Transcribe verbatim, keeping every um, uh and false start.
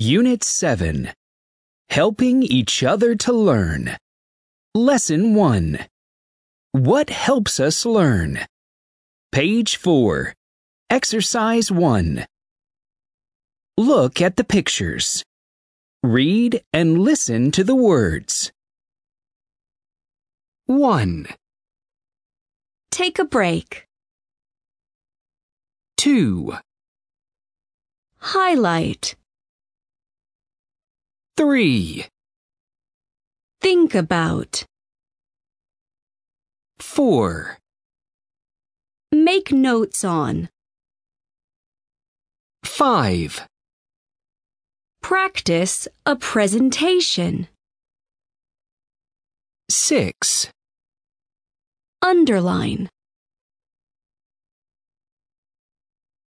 Unit seven. Helping each other to learn. Lesson one. What helps us learn? Page four. Exercise one. Look at the pictures. Read and listen to the words. one, Take a break. two, Highlight. three, Think about. four, Make notes on. five, Practice a presentation. six. Underline.